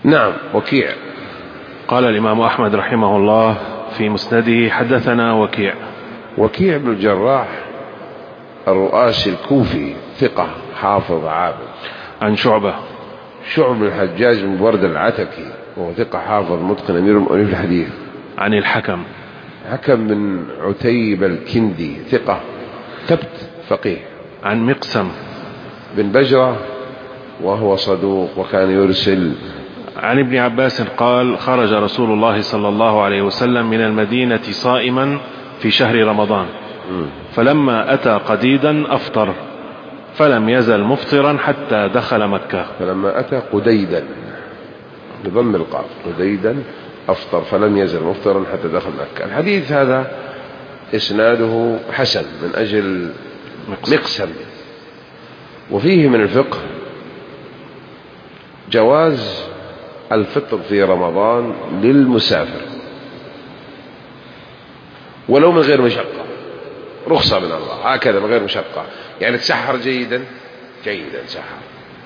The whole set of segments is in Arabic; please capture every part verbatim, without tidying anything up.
نعم. وكيع. قال الإمام أحمد رحمه الله في مسنده: حدثنا وكيع. وكيع بن الجراح الرؤاسي الكوفي، ثقة حافظ عابد. عن شعبة. شعب بن الحجاج بن برد العتكي، وهو ثقة حافظ متقن أمير المؤمنين في الحديث. عن الحكم. حكم بن عتيب الكندي، ثقة ثبت فقيه. عن مقسم بن بجرة وهو صدوق وكان يرسل. عن ابن عباس قال: خرج رسول الله صلى الله عليه وسلم من المدينة صائما في شهر رمضان، فلما أتى قديدا أفطر، فلم يزل مفطرا حتى دخل مكة. فلما أتى قديدا بضم القاف، قديدا أفطر فلم يزل مفطرا حتى دخل مكة. الحديث هذا إسناده حسن من أجل مقسم. وفيه من الفقه جواز الفطر في رمضان للمسافر ولو من غير مشقة، رخصة من الله هكذا من غير مشقة. يعني تسحر جيدا جيدا سحر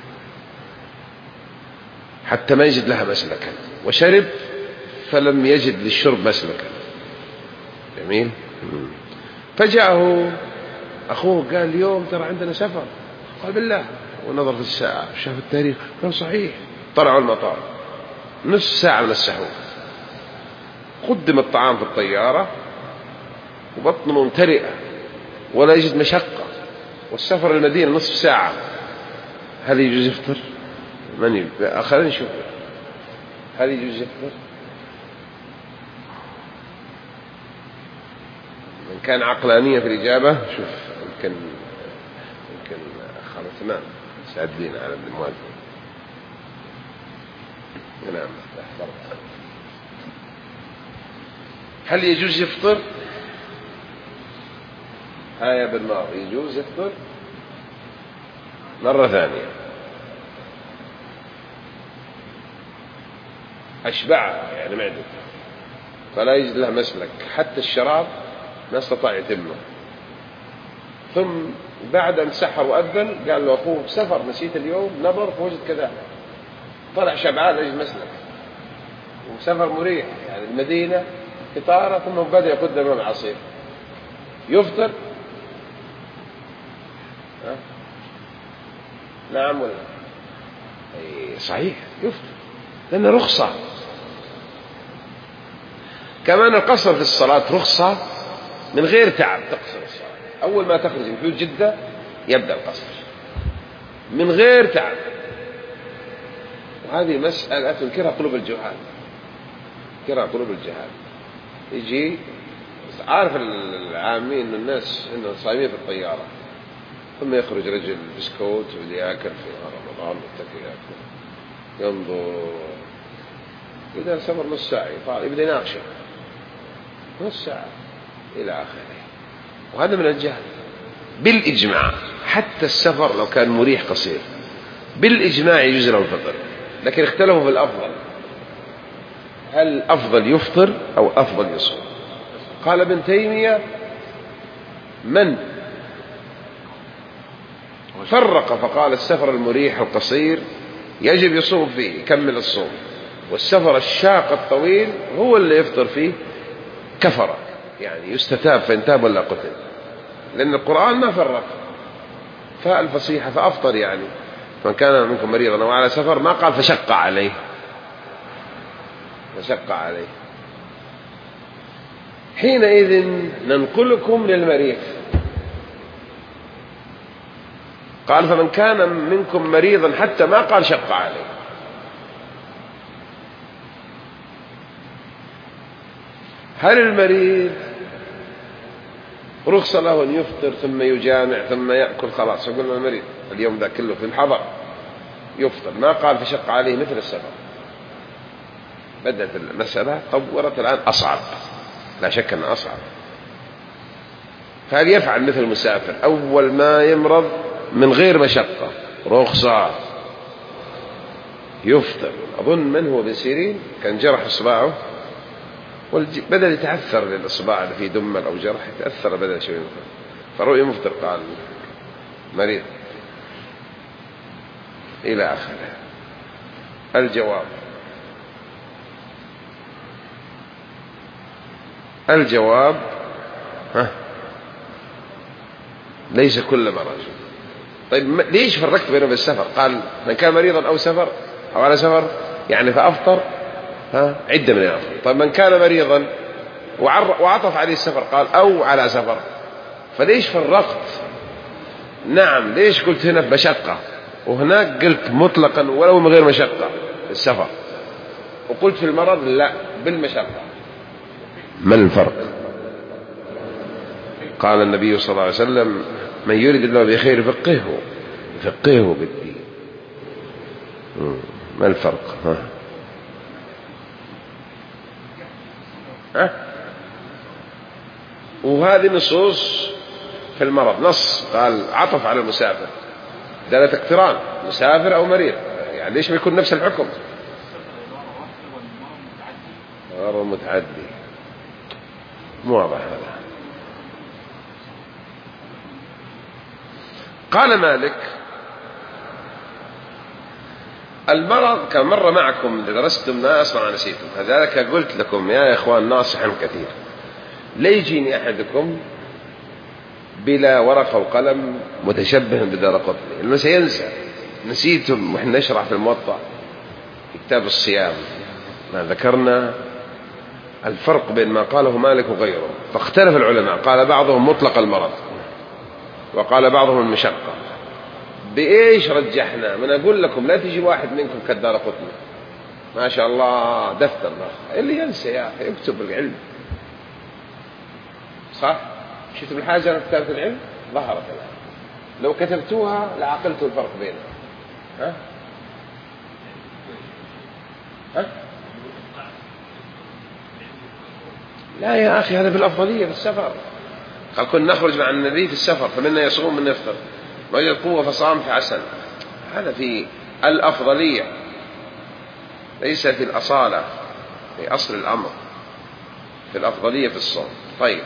حتى ما يجد لها مسلكا، وشرب فلم يجد للشرب مسلكا. جميل. فجاءه أخوه قال: اليوم ترى عندنا سفر. قال: بالله. ونظر في الساعة شاف التاريخ قال: صحيح. طلعوا المطار نصف ساعة من السحور، قدم الطعام في الطيارة وبطنه ممتلئة ولا يجد مشقة، والسفر المدينة نصف ساعة. هل يجوز يفطر؟ من يبقى؟ خلينا نشوف هل يجوز يفطر. من كان عقلانية في الإجابة شوف يمكن يمكن خلاص. تمام. سعد بينا على ابن المؤذن. نعم. هل يجوز يفطر؟ ها يا ابن ماضي، يجوز يفطر مرة ثانية. أشبعها يعني معدته فلا يجد له مسلك، حتى الشراب ما استطاع يتمه. ثم بعد أن سحر وأذن قال له أخوه: سفر نسيت اليوم. نظر فوجد كذا، طلع شبعان لا يجد مسلك، وسفر مريح يعني المدينة قطارة، ثم بدأ يقدم العصير. يفطر؟ ها؟ نعم ولا؟ أي صحيح يفطر لأن رخصة. كمان القصر في الصلاة رخصة من غير تعب. تقصر الصلاة أول ما تخرج من حدود جدة يبدأ القصر من غير تعب، وهذه مسألة تنكرها قلوب الجهال. تنكرها قلوب الجهال. يجي عارف العامين الناس إنه صايمين في الطيارة، ثم يخرج رجل بسكوت وليأكل في رمضان متكي يأكل، ينظر إذا سمر نص ساعة يطالع يبدأ يناقشه نص ساعة إلى آخره. وهذا من الجهل بالإجماع. حتى السفر لو كان مريح قصير بالإجماع يجوز له الفطر، لكن اختلفوا في الأفضل، هل أفضل يفطر أو أفضل يصوم؟ قال ابن تيمية: من فرق فقال السفر المريح القصير يجب يصوم فيه يكمل الصوم، والسفر الشاق الطويل هو اللي يفطر فيه كفر، يعني يستتاب فإن تاب ولا قتل، لأن القرآن ما فرق. فالفصيحة فأفطر يعني من كان منكم مريضا أو على سفر، ما قال فشق عليه فشق عليه. حينئذ ننقلكم للمريض. قال: فمن كان منكم مريضا، حتى ما قال شق عليه. هل المريض رخصة له أن يفطر ثم يجامع ثم يأكل؟ خلاص يقول المريض اليوم ذا كله في الحضر يفطر، ما قال فشق عليه مثل السفر. بدأت المسألة طورت الآن أصعب، لا شك أنها أصعب. فهل يفعل مثل المسافر أول ما يمرض من غير مشقة رخصة يفطر؟ أظن من هو ابن سيرين كان جرح إصبعه بدأ يتعثر للإصبع اللي فيه دم أو جرح يتأثر بدأ شوي، فرؤي مفطر قال مريض إلى آخره. الجواب: الجواب ها ليس كل مرض. طيب ليش فرقت بينه بالسفر؟ قال من كان مريضا أو سفر أو على سفر يعني فأفطر ها عدة من الأفطار. طيب من كان مريضا وعطف عليه السفر قال أو على سفر، فليش فرقت؟ نعم ليش قلت هنا بمشقة وهناك قلت مطلقا ولو من غير مشقة السفر، وقلت في المرض لا بالمشقة؟ ما الفرق؟ قال النبي صلى الله عليه وسلم من يريد الله بخير فقهه فقهه بالدين. ما الفرق؟ ها ها وهذه نصوص في المرض، نص قال عطف على المسافر دلالة اقتران مسافر أو مريض، يعني ليش ما يكون نفس الحكم؟ غير متعدي مو واضح هذا. قال مالك المرض كان مر معكم درستم ناس ما نسيتم، فذلك قلت لكم يا إخوان ناصحا كثير لا يجيني أحدكم بلا ورقة وقلم متشبه بدارقطني لأنه سينسى. نسيتم وإحنا نشرح في الموطأ كتاب الصيام ما ذكرنا الفرق بين ما قاله مالك وغيره، فاختلف العلماء، قال بعضهم مطلق المرض وقال بعضهم المشقة. بإيش رجحنا؟ من أقول لكم لا تجي واحد منكم كالدارقطني ما شاء الله دفتر اللي ينسى يا أخي اكتب العلم صح؟ شفتوا الحاجة في كتابة العلم ظهرت الآن، لو كتبتوها لعقلتوا الفرق بينها. ها؟ ها؟ لا يا أخي هذا بالأفضلية في السفر. قال كنا نخرج مع النبي في السفر فمنا يصوم من يفطر وجد قوة فصام فحسن، هذا في الأفضلية ليس في الأصالة في أصل الأمر، في الأفضلية في الصوم. طيب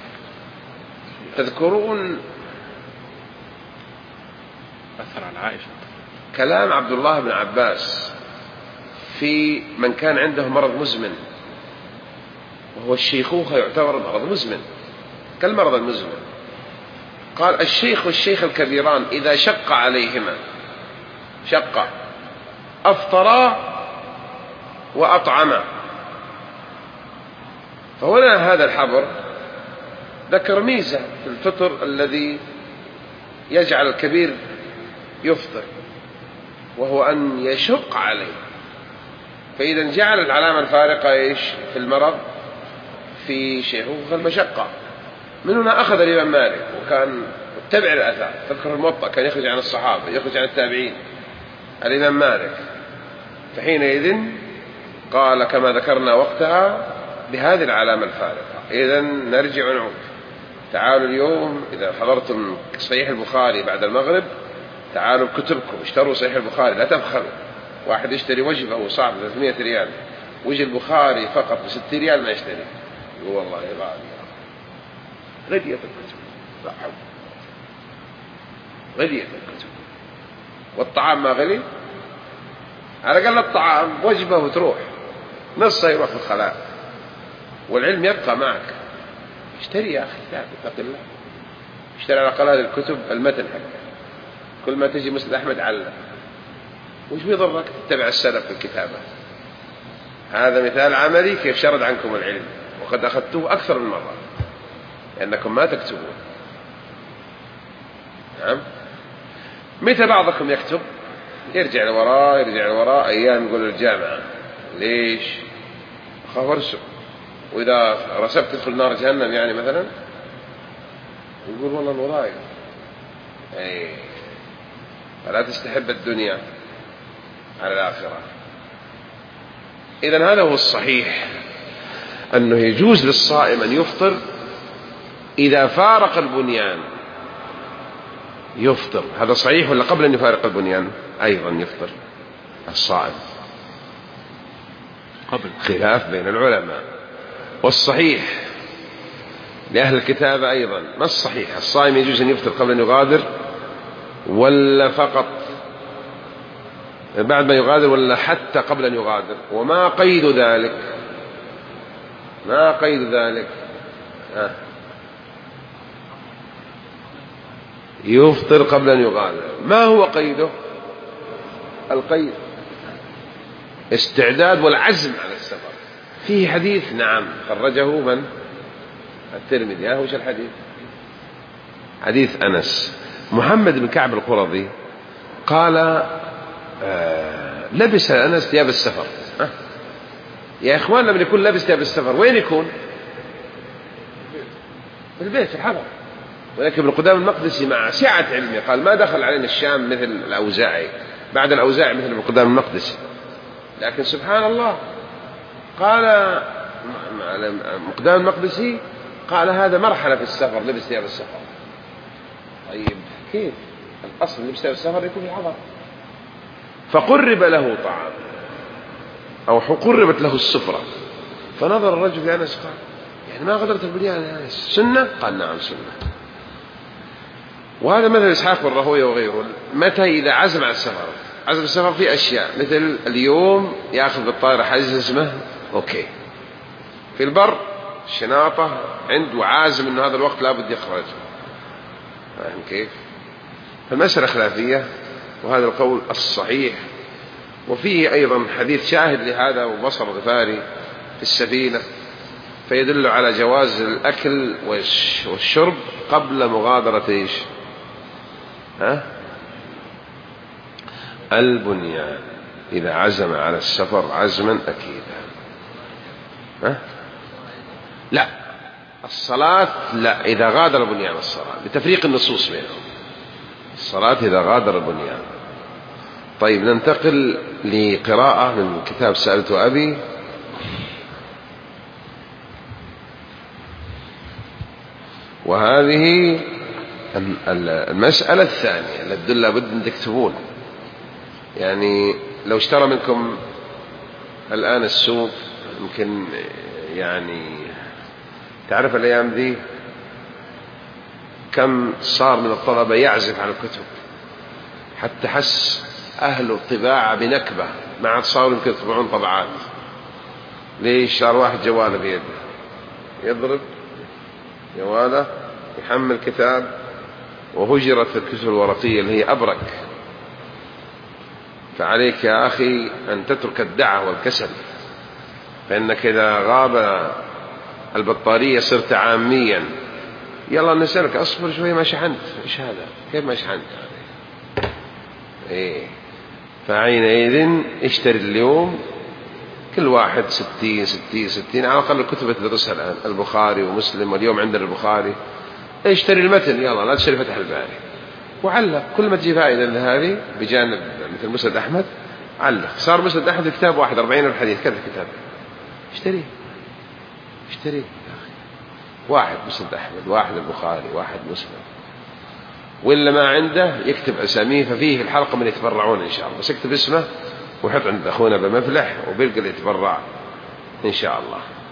تذكرون أثر على عائشة كلام عبد الله بن عباس في من كان عنده مرض مزمن، وهو الشيخوخة يعتبر مرض مزمن كالمرض المزمن. قال الشيخ والشيخ الكبيران إذا شق عليهما شق أفطرا وأطعما. فهنا هذا الحبر ذكر ميزة في الفطر الذي يجعل الكبير يفطر وهو أن يشق عليه، فإذا جعل العلامة الفارقة إيش في المرض في شيخوخة المشقة. من هنا أخذ الإمام مالك وكان يتبع الأثار، تذكر الموطأ كان يخرج عن الصحابة يخرج عن التابعين الإمام مالك، فحينئذ قال كما ذكرنا وقتها بهذه العلامة الفارقة. إذن نرجع ونعود. تعالوا اليوم إذا حضرتم صحيح البخاري بعد المغرب تعالوا بكتبكم اشتروا صحيح البخاري لا تبخلوا. واحد يشتري وجبة وصعب ثلاثمائة ريال وجه البخاري فقط بست ريال ما يشتري، يقول والله غالي غدية الكتب لا حول غدية الكتب. والطعام ما غلي على الأقل الطعام وجبة وتروح نصها يروح في الخلاء والعلم يبقى معك. اشتري يا أخي كتاب اتق الله، اشتري على الأقل هذه الكتب المتن حقه كل ما تجي مثل أحمد علّة وش بيضرك تتبع السلف في الكتابة. هذا مثال عملي كيف شرد عنكم العلم وقد أخذتوه أكثر من مرة لأنكم ما تكتبون. نعم. متى بعضكم يكتب يرجع لوراء يرجع لوراء أيام يقول الجامعة ليش أخاف أرسم، وإذا رسبت تدخل نار جهنم يعني مثلا يقول والله الوراء أي فلا تستحب الدنيا على الآخرة. إذن هذا هو الصحيح أنه يجوز للصائم أن يفطر إذا فارق البنيان يفطر. هذا صحيح ولا قبل أن يفارق البنيان أيضا يفطر الصائم؟ قبل. خلاف بين العلماء. والصحيح لأهل الكتاب أيضا ما الصحيح؟ الصائم يجوز أن يفطر قبل أن يغادر ولا فقط بعد ما يغادر ولا حتى قبل أن يغادر؟ وما قيد ذلك؟ ما قيد ذلك؟ ها. يفطر قبل أن يغادر. ما هو قيده؟ القيد استعداد والعزم على السفر. فيه حديث نعم خرجه من؟ الترمذي. ها وش الحديث؟ حديث أنس. محمد بن كعب القرظي قال آه لبس أنس ثياب السفر. أه؟ يا إخوان لما يكون لبس ثياب السفر وين يكون؟ في البيت في الحضر. ولكن ابن قدامة المقدسي مع سعة علمه قال ما دخل علينا الشام مثل الأوزاعي، بعد الأوزاعي مثل ابن قدامة المقدسي. لكن سبحان الله قال مقدام المقدسي قال هذا مرحلة في السفر لبس ثياب السفر. طيب كيف؟ الأصل لبس ثياب السفر يكون في الحضر. فقرب له طعام أو قربت له السفرة، فنظر الرجل لأنس قال يعني ما غدرت البنيان يا أنس سنة؟ قال نعم سنة. وهذا مثل إسحاق بن راهويه وغيره. متى إذا عزم على السفر؟ عزم السفر في أشياء مثل اليوم يأخذ بالطائرة حاجز اسمه أوكي، في البر شناطة عنده عازم أنه هذا الوقت لابد يخرج. فاهم كيف؟ فالمسألة خلافية، وهذا القول الصحيح. وفيه أيضا حديث شاهد لهذا وبصر غفاري في السفينة، فيدل على جواز الأكل والشرب قبل مغادرة إيش؟ ها؟ البنيان إذا عزم على السفر عزما أكيدا. ها؟ لا الصلاة لا، إذا غادر البنيان الصلاة، بتفريق النصوص بينهم. الصلاة إذا غادر البنيان. طيب ننتقل لقراءة من كتاب سألت أبي. وهذه المسألة الثانية التي لابد أن تكتبون. يعني لو اشترى منكم الآن السوق يمكن يعني تعرف الأيام ذي كم صار من الطلبة يعزف على الكتب، حتى حس أهل الطباعة بنكبة، ما عاد صاروا يمكن يطبعون طبعات. ليش؟ صار واحد جواله بيده يضرب جواله يحمل كتاب، وهجرت الكتب الورقية اللي هي أبرك. فعليك يا أخي أن تترك الدعة والكسل، فإنك إذا غاب البطارية صرت عاميا. يلا نسألك أصبر شوية ما شحنت. إيش هذا؟ كيف ما شحنت؟ إيه. فعينئذ اشتري اليوم كل واحد ستين ستين ستين على الأقل الكتب تدرسها الآن، البخاري ومسلم، واليوم عندنا البخاري. اشتري المتن، يلا لا تشتري فتح الباري، وعلق كل ما تجي فائدة هذه بجانب مثل مسند أحمد علق. صار مسند أحمد كتاب واحد أربعين الحديث كذا كتاب، اشتري اشتري واحد مسند أحمد، واحد البخاري، واحد مسلم. وإلا ما عنده يكتب أساميه، ففيه الحلقة من يتبرعون إن شاء الله، بس اكتب اسمه وحط عند أخونا بمفلح وبيلقى اللي يتبرع إن شاء الله.